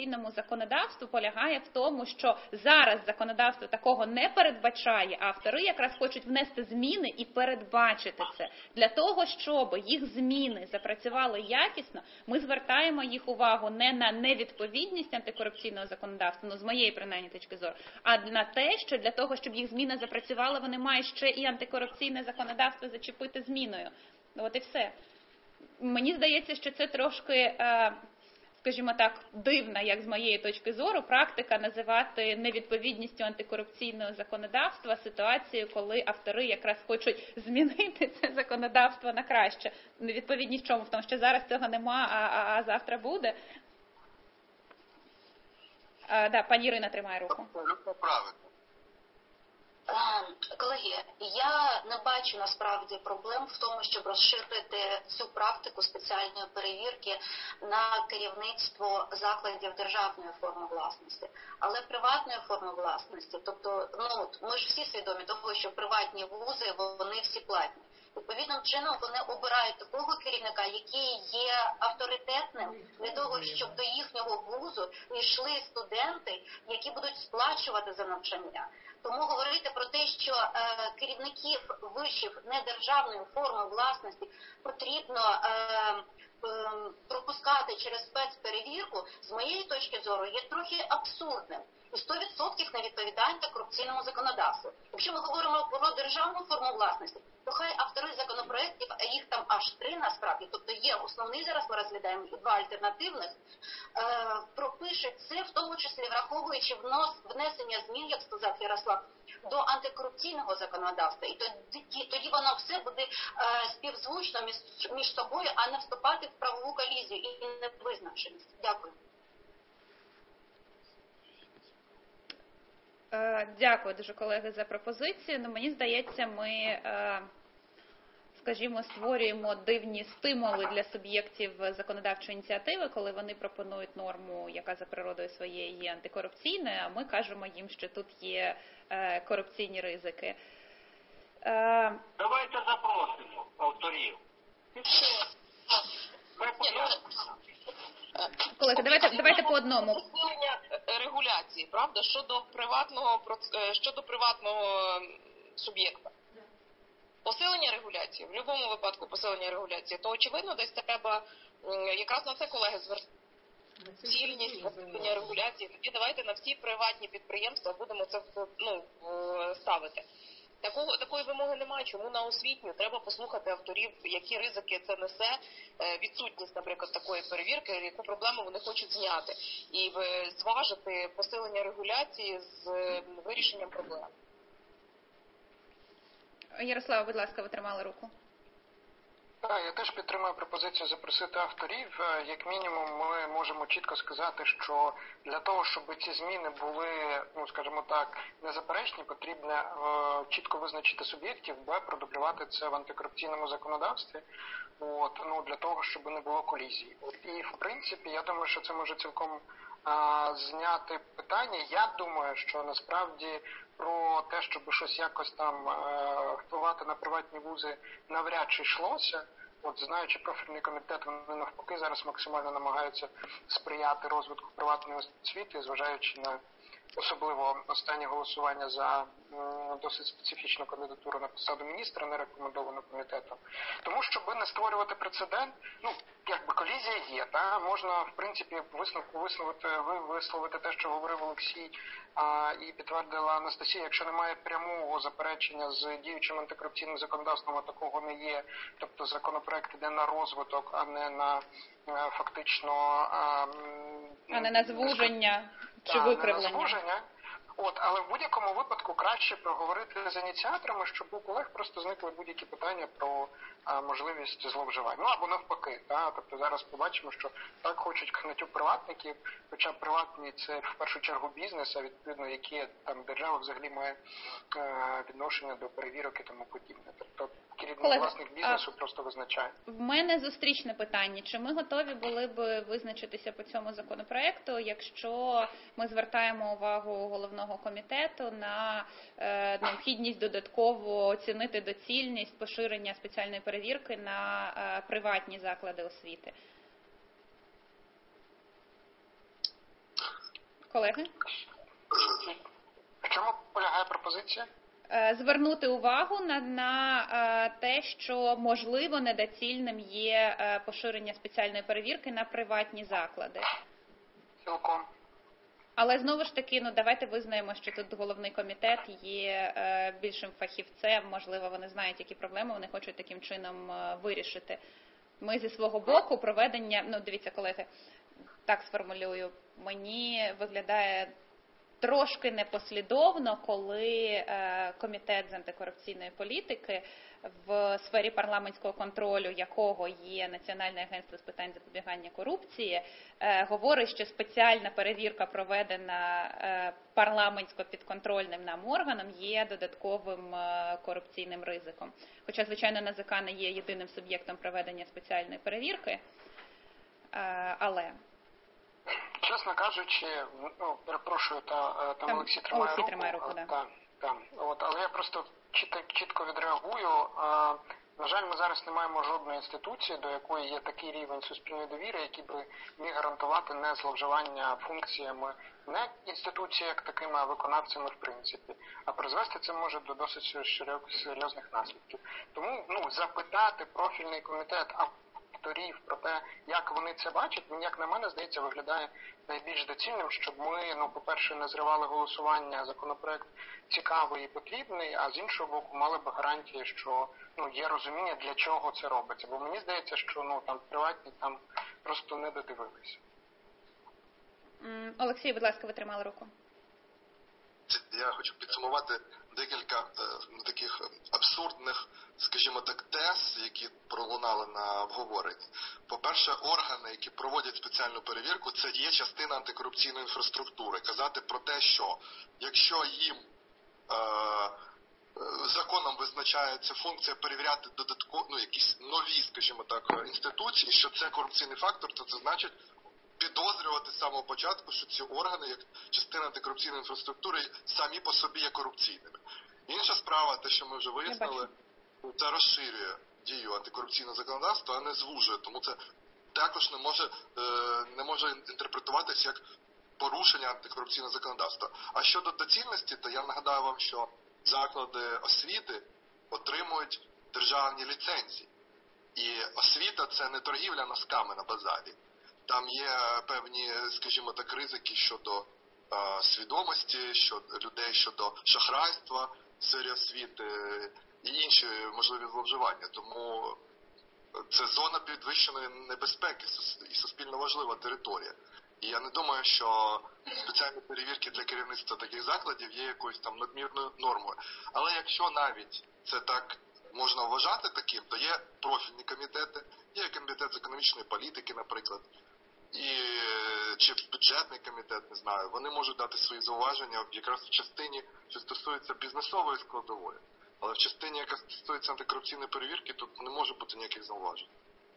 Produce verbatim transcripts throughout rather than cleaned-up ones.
антикорупційному законодавству полягає в тому, що зараз законодавство такого не передбачає, а автори якраз хочуть внести зміни і передбачити це. Для того, щоб їх зміни запрацювали якісно, ми звертаємо їх увагу не на невідповідність антикорупційного законодавства, ну з моєї принаймні точки зору, а на те, що для того, щоб їх зміни запрацювали, вони мають ще і антикорупційне законодавство зачепити зміною. От і все. Мені здається, що це трошки, скажімо так, дивна, як з моєї точки зору, практика називати невідповідністю антикорупційного законодавства ситуацію, коли автори якраз хочуть змінити це законодавство на краще. Невідповідність в чому? В тому, що зараз цього нема, а, а, а завтра буде. А, да, пані Ірина тримає руку. Колеги, я не бачу насправді проблем в тому, щоб розширити цю практику спеціальної перевірки на керівництво закладів державної форми власності. Але приватної форми власності, тобто, ну, ми ж всі свідомі того, що приватні вузи, вони всі платні. Відповідним чином вони обирають такого керівника, який є авторитетним для того, щоб до їхнього вузу йшли студенти, які будуть сплачувати за навчання. Тому говорити про те, що е, керівників вишів недержавної форми власності потрібно е, е, пропускати через спецперевірку, з моєї точки зору, є трохи абсурдним. І сто відсотків не відповідає антикорупційному законодавству. Якщо ми говоримо про державну форму власності, то хай автори законопроєктів, а їх там аж три насправді, тобто є основний, зараз ми розглядаємо, і два альтернативних, е, пропишуть це, в тому числі враховуючи внос, внесення змін, як сказав Ярослав, до антикорупційного законодавства. І тоді, тоді воно все буде е, співзвучно між, між собою, а не вступати в правову колізію і невизначеність. Дякую. Дякую дуже, колеги, за пропозицію. Ну, мені здається, ми, скажімо, створюємо дивні стимули для суб'єктів законодавчої ініціативи, коли вони пропонують норму, яка за природою своєю є антикорупційною, а ми кажемо їм, що тут є корупційні ризики. Давайте запросимо авторів. Колеги, давайте, давайте по одному. Посилення регуляції, правда, щодо приватного, щодо приватного суб'єкта. Посилення регуляції, в будь-якому випадку посилення регуляції, то очевидно десь треба, якраз на це колеги звертаються. Цільність посилення регуляції, тоді давайте на всі приватні підприємства будемо це, ну, ставити. Такого, такої вимоги немає. Чому на освітню? Треба послухати авторів, які ризики це несе, відсутність, наприклад, такої перевірки, яку проблему вони хочуть зняти. І зважити посилення регуляції з вирішенням проблем. Ярослава, будь ласка, ви тримали руку. Так, я теж підтримую пропозицію запросити авторів. Як мінімум, ми можемо чітко сказати, що для того, щоб ці зміни були, ну, скажімо так, незаперечні, потрібно е, чітко визначити суб'єктів, б, продублювати це в антикорупційному законодавстві, от, ну, для того, щоб не було колізії. І, в принципі, я думаю, що це може цілком е, зняти питання. Я думаю, що насправді про те, щоб щось якось там е, впливати на приватні вузи, навряд чи йшлося. От, знаючи профільний комітет, вони навпаки зараз максимально намагаються сприяти розвитку приватної освіти, зважаючи на особливо останнє голосування за м, досить специфічну кандидатуру на посаду міністра, не рекомендовану комітетом. Тому, щоб не створювати прецедент, ну, якби колізія є, та можна, в принципі, висновку висловити, висловити те, що говорив Олексій а, і підтвердила Анастасія, якщо немає прямого заперечення з діючим антикорупційним законодавством, а такого не є, тобто законопроект іде на розвиток, а не на а, фактично а, а не на звуження чи викривлення. От, але в будь-якому випадку краще проговорити з ініціаторами, щоб у колег просто зникли будь-які питання про а, можливість зловживань. Ну або навпаки, та? Тобто зараз побачимо, що так хочуть гнатю приватників, хоча приватні це в першу чергу бізнес, а відповідно, які там держава взагалі має е, відношення до перевірок і тому подібне. Тобто керівник власник бізнесу а... просто визначає. В мене зустрічне питання. Чи ми готові були б визначитися по цьому законопроекту, якщо ми звертаємо увагу головного комітету на е, необхідність додатково оцінити доцільність поширення спеціальної перевірки на е, приватні заклади освіти? Колеги? В чому полягає пропозиція? Звернути увагу на, на те, що можливо недоцільним є поширення спеціальної перевірки на приватні заклади. Цілком. Але знову ж таки, ну давайте визнаємо, що тут головний комітет є е, більшим фахівцем, можливо, вони знають, які проблеми вони хочуть таким чином е, вирішити. Ми зі свого боку проведення, ну дивіться, колеги, так сформулюю, мені виглядає трошки непослідовно, коли е, комітет з антикорупційної політики, в сфері парламентського контролю якого є Національне агентство з питань запобігання корупції, е, говорить, що спеціальна перевірка, проведена е, парламентсько-підконтрольним нам органом, є додатковим е, корупційним ризиком. Хоча, звичайно, НАЗК не є єдиним суб'єктом проведення спеціальної перевірки, е, але... Чесно кажучи, ну, перепрошую, та, там, там Олексій тримає Олексій руку. Тримає руку, да. Та, та, от, але я просто чітко, чітко відреагую. А, на жаль, ми зараз не маємо жодної інституції, до якої є такий рівень суспільної довіри, який би міг гарантувати не зловживання функціями не інституції як такими, а виконавцями в принципі. А призвести це може до досить серйозних наслідків. Тому ну, запитати профільний комітет, а авторів про те, як вони це бачать, він, як на мене, здається, виглядає найбільш доцільним, щоб ми, ну, по-перше, не зривали голосування, законопроект цікавий і потрібний, а з іншого боку, мали б гарантії, що ну, є розуміння, для чого це робиться. Бо мені здається, що ну, там приватні там просто не додивилися. Олексій, будь ласка, ви тримали руку. Я хочу підсумувати декілька е, таких абсурдних, скажімо так, тез, які пролунали на обговоренні. По-перше, органи, які проводять спеціальну перевірку, це є частина антикорупційної інфраструктури. Казати про те, що якщо їм е, законом визначається функція перевіряти додатково, ну, якісь нові, скажімо так, інституції, що це корупційний фактор, то це значить підозрювати з самого початку, що ці органи, як частина антикорупційної інфраструктури, самі по собі є корупційними. Інша справа, те, що ми вже вияснили, це розширює дію антикорупційного законодавства, а не звужує. Тому це також не може, не може інтерпретуватися як порушення антикорупційного законодавства. А щодо доцільності, то я нагадаю вам, що заклади освіти отримують державні ліцензії. І освіта – це не торгівля носками на базарі. Там є певні, скажімо так, ризики щодо е, свідомості, щодо людей, щодо шахрайства в сфері освіти і інші можливі зловживання. Тому це зона підвищеної небезпеки і суспільно важлива територія. І я не думаю, що спеціальні перевірки для керівництва таких закладів є якоюсь там надмірною нормою. Але якщо навіть це так можна вважати таким, то є профільні комітети, є комітет з економічної політики, наприклад, і чи бюджетний комітет, не знаю, вони можуть дати свої зауваження якраз в частині, що стосується бізнесової складової. Але в частині, яка стосується антикорупційної перевірки, тут не може бути ніяких зауважень.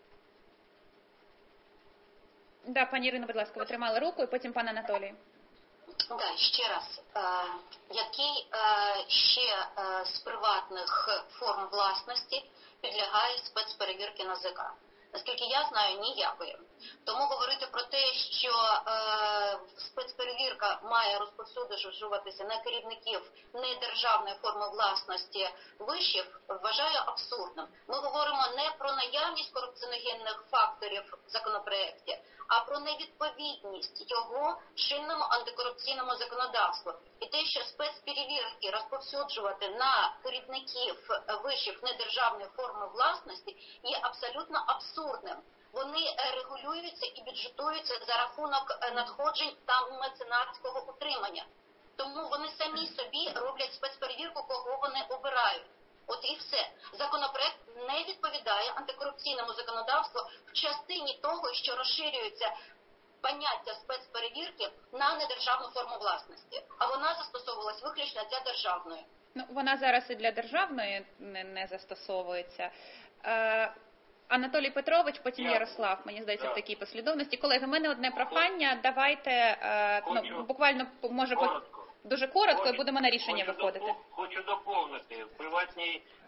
Да, пані Ірино, будь ласка, ви тримали руку, і потім пан Анатолій. Да, ще раз. Е, який е, ще е, з приватних форм власності підлягає спецперевірки НАЗК? Наскільки я знаю, ніякої. Тому говорити про те, що е, спецперевірка має розповсюджуватися на керівників недержавної форми власності вишів, вважаю абсурдним. Ми говоримо не про наявність корупціоногенних факторів в законопроекті, а про невідповідність його чинному антикорупційному законодавству. І те, що спецперевірки розповсюджувати на керівників вишів недержавної форми власності, є абсолютно абсурдним. Вони регулюються і бюджетуються за рахунок надходжень та меценатського утримання. Тому вони самі собі роблять спецперевірку, кого вони обирають. От і все. Законопроект не відповідає антикорупційному законодавству в частині того, що розширюється поняття спецперевірки на недержавну форму власності. А вона застосовувалась виключно для державної. Ну, вона зараз і для державної не, не застосовується. Е, Анатолій Петрович, потім Я... Ярослав, мені здається, Я... в такій послідовності. Колеги, в мене одне прохання, давайте, е, Хочу... ну, буквально, може, коротко. дуже коротко, Хочу... і будемо на рішення хочу виходити. Допов... Хочу доповнити. В приватній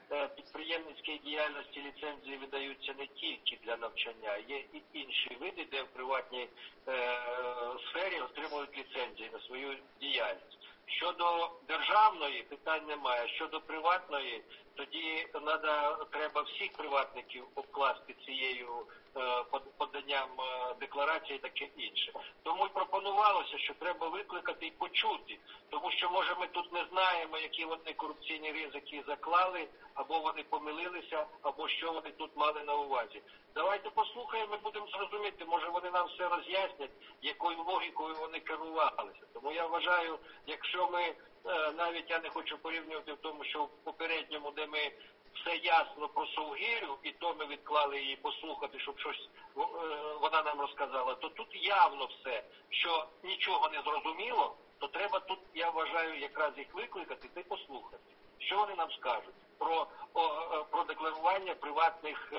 е, підприємницькій діяльності ліцензії видаються не тільки для навчання, є і інші види, де в приватній е, сфері отримують ліцензії на свою діяльність. Щодо державної питань немає, щодо приватної, тоді надо, треба всіх приватників обкласти цією е, поданням е, декларації і таке інше. Тому й пропонувалося, що треба викликати і почути, тому що, може, ми тут не знаємо, які вони корупційні ризики заклали, або вони помилилися, або що вони тут мали на увазі. Давайте послухаємо, ми будемо зрозуміти, може вони нам все роз'яснять, якою логікою вони керувалися. Тому я вважаю, якщо ми, навіть я не хочу порівнювати в тому, що в попередньому, де ми все ясно про Совгирю, і то ми відклали її послухати, щоб щось вона нам розказала, то тут явно все, що нічого не зрозуміло, то треба тут, я вважаю, якраз їх викликати та й послухати, що вони нам скажуть про, о, про декларування приватних е,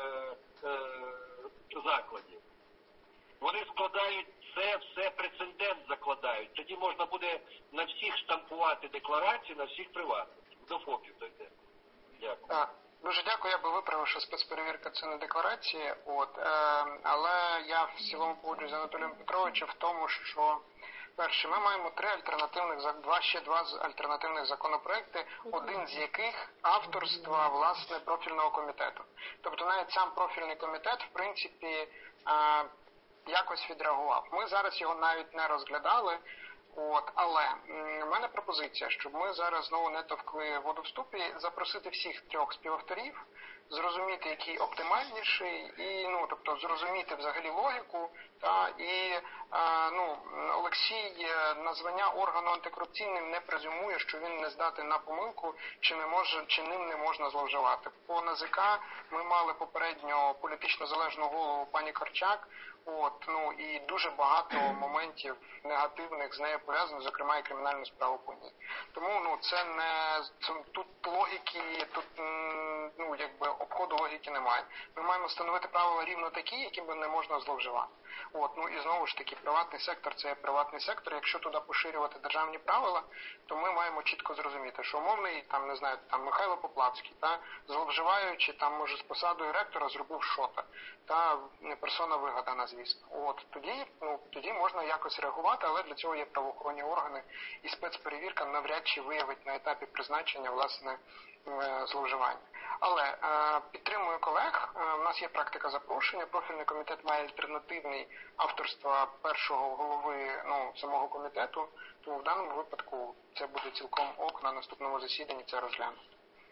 е, закладів. Вони складають це, все прецедент закладають. Тоді можна буде на всіх штампувати декларації, на всіх приватних. До ФОПів дойде. Дякую. Так. Дуже дякую, я би виправив, що спецперевірка це не декларації, от, е, але я в цілому погоджуюсь з Анатолієм Петровичем в тому, що перше, ми маємо три альтернативних, два, ще два альтернативних законопроекти, один з яких авторства, власне, профільного комітету. Тобто навіть сам профільний комітет, в принципі, е, якось відреагував. Ми зараз його навіть не розглядали, от, але в мене пропозиція, щоб ми зараз знову не товкли воду в ступі, запросити всіх трьох співавторів, зрозуміти, який оптимальніший, і, ну, тобто, зрозуміти взагалі логіку, та, і, а, ну, Олексій на звання органу антикорупційним не презюмує, що він не здатний на помилку, чи не може, чи ним не можна зловживати. По ен зе ка ми мали попередньо політично залежну голову пані Корчак, от, ну, і дуже багато моментів негативних з нею пов'язано, зокрема і кримінальну справу по ній. Тому, ну, це не, це, тут логіки, тут, ну, якби обходу логіки немає. Ми маємо встановити правила рівно такі, якими не можна зловживати. От, ну і знову ж таки, приватний сектор – це приватний сектор. Якщо туди поширювати державні правила, то ми маємо чітко зрозуміти, що умовний, там, не знаю, там Михайло Поплавський, та, зловживаючи, там, може, з посадою ректора, зробив шота, та, персона вигадана, звісно. От, тоді, ну, тоді можна якось реагувати, але для цього є правоохоронні органи, і спецперевірка навряд чи виявить на етапі призначення, власне, зловживання. Але е, підтримую колег, е, у нас є практика запрошення, профільний комітет має альтернативний авторства першого голови, ну, самого комітету, тому в даному випадку це буде цілком ок, на наступному засіданні це розглянути.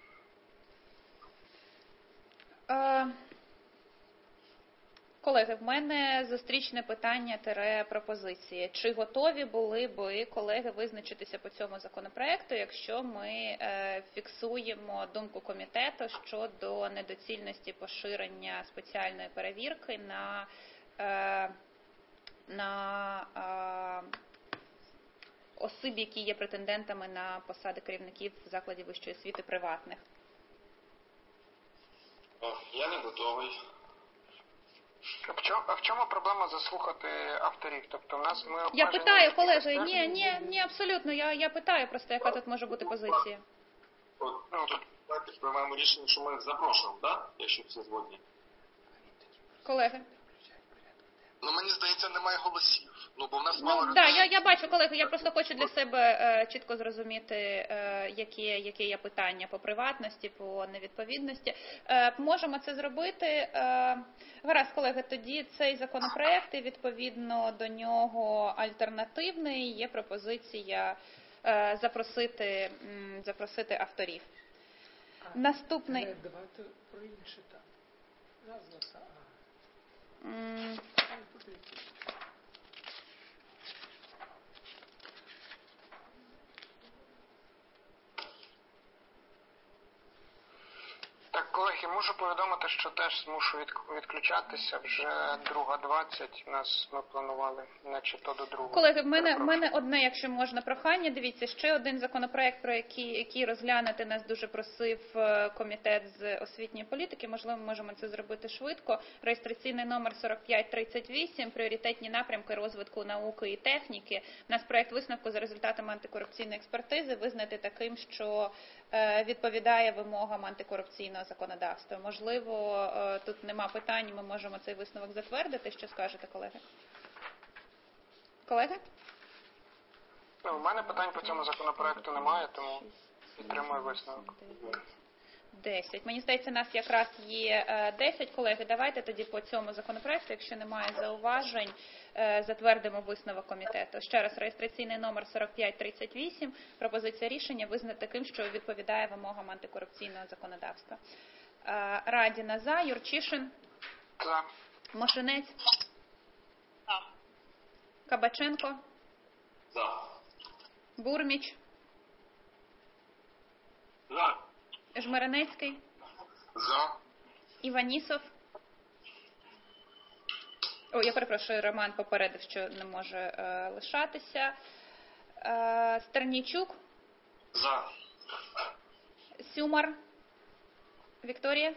Е, колеги, в мене зустрічне питання тире пропозиції. Чи готові були би колеги визначитися по цьому законопроекту, якщо ми е, фіксуємо думку комітету щодо недоцільності поширення спеціальної перевірки на, е, на е, осіб, які є претендентами на посади керівників закладів вищої освіти приватних? Я не готовий. А в чому, а в чому проблема заслухати авторів? Тобто в нас ми Я питаю, колеги, ні, ні, ні, абсолютно, я, я питаю просто, яка тут може бути позиція. От, ну, тут давайте приймаємо рішення, що ми їх запрошуємо, да? Якщо всі згодні. Колеги. Ну, мені здається, немає голосів. Ну, бо в нас Ну, мало да, людей. я, я бачу, колеги, я просто хочу для себе е, чітко зрозуміти, е, які, які є питання по приватності, по невідповідності. Е, можемо це зробити. Е, гаразд, колеги, тоді цей законопроект і відповідно до нього альтернативний. Є пропозиція е, запросити, м, запросити авторів. Наступний. Давайте про інше там. Назва та М, Так, колеги, колеги, можу повідомити, що теж змушу від- відключатися. Вже друга двадцять у нас ми планували, наче то до другого. Колеги, в мене, в мене одне, якщо можна, прохання. Дивіться, ще один законопроект, про який, який розглянути нас дуже просив е, комітет з освітньої політики. Можливо, ми можемо це зробити швидко. Реєстраційний номер сорок п'ять тридцять вісім, пріоритетні напрямки розвитку науки і техніки. У нас проект висновку за результатами антикорупційної експертизи визнати таким, що е, відповідає вимогам антикорупційного законодавства. Можливо, е, тут нема питань, ми можемо цей висновок затвердити. Що скажете, колеги? Колеги? Ну, у мене питань по цьому законопроекту немає, тому підтримую висновок. десять. Мені здається, нас якраз є е, десять, колеги. Давайте тоді по цьому законопроекту, якщо немає зауважень, е, затвердимо висновок комітету. Ще раз, реєстраційний номер сорок п'ять тридцять вісім, пропозиція рішення визнати таким, що відповідає вимогам антикорупційного законодавства. Е, Радіна за, Юрчишин, За. Мошенець, За. Кабаченко, За. Бурміч, За. Жмеренецький, За. Іванісов. О, я перепрошую, Роман попередив, що не може е, лишатися. Е, Стернійчук, За. Сюмар, Вікторія.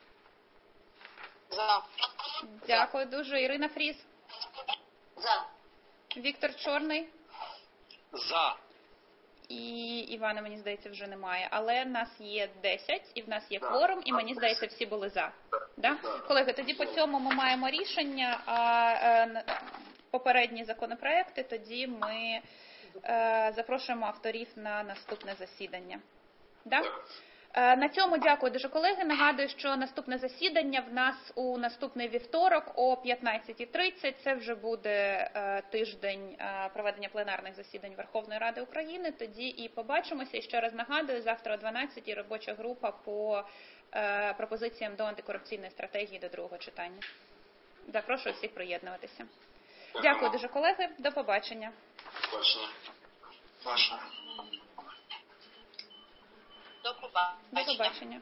За. Дякую дуже. Ірина Фріз, За. Віктор Чорний За. і Івана, мені здається, вже немає. Але в нас є десять, і в нас є кворум, і мені здається, всі були за. Да? Колеги, тоді по цьому ми маємо рішення, а е, попередні законопроекти, тоді ми е, запрошуємо авторів на наступне засідання. Да? Е, На цьому дякую дуже, колеги. Нагадую, що наступне засідання в нас у наступний вівторок о п'ятнадцятій тридцять. Це вже буде е, тиждень е, проведення пленарних засідань Верховної Ради України. Тоді і побачимося. І ще раз нагадую, завтра о дванадцятій робоча група по е, пропозиціям до антикорупційної стратегії до другого читання. Запрошую всіх приєднуватися. Дякую дуже, колеги. До побачення. Бачення. Бачення. До побачення. До побачення.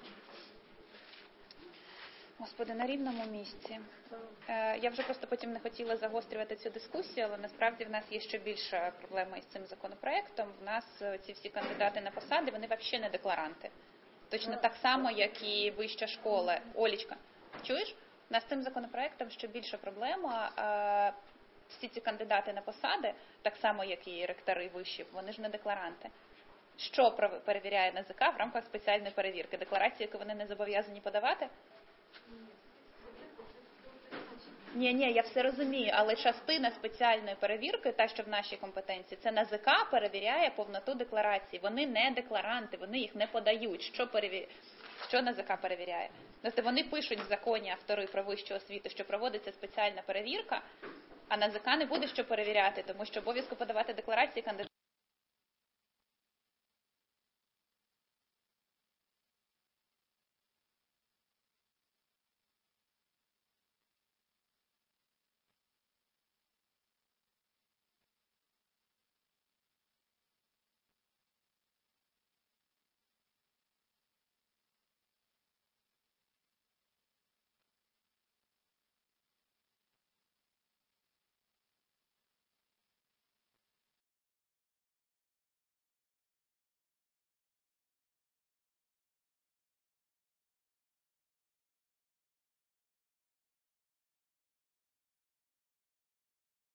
Господи, на рівному місці. Е, Я вже просто потім не хотіла загострювати цю дискусію, але насправді в нас є ще більша проблема із цим законопроектом. В нас е, ці всі кандидати на посади, вони взагалі не декларанти. Точно так само, як і вища школа. Олічка, чуєш? У нас з цим законопроектом ще більша проблема. Е, Всі ці кандидати на посади, так само, як і ректори вишів, вони ж не декларанти. Що перевіряє НАЗК в рамках спеціальної перевірки? Декларації, які вони не зобов'язані подавати? Ні, ні, я все розумію, але частина спеціальної перевірки, та, що в нашій компетенції, це НАЗК перевіряє повноту декларацій. Вони не декларанти, вони їх не подають. Що, перевір... що НАЗК перевіряє? Тобто вони пишуть в законі автори про вищу освіту, що проводиться спеціальна перевірка, а НАЗК не буде що перевіряти, тому що обов'язку подавати декларації кандидат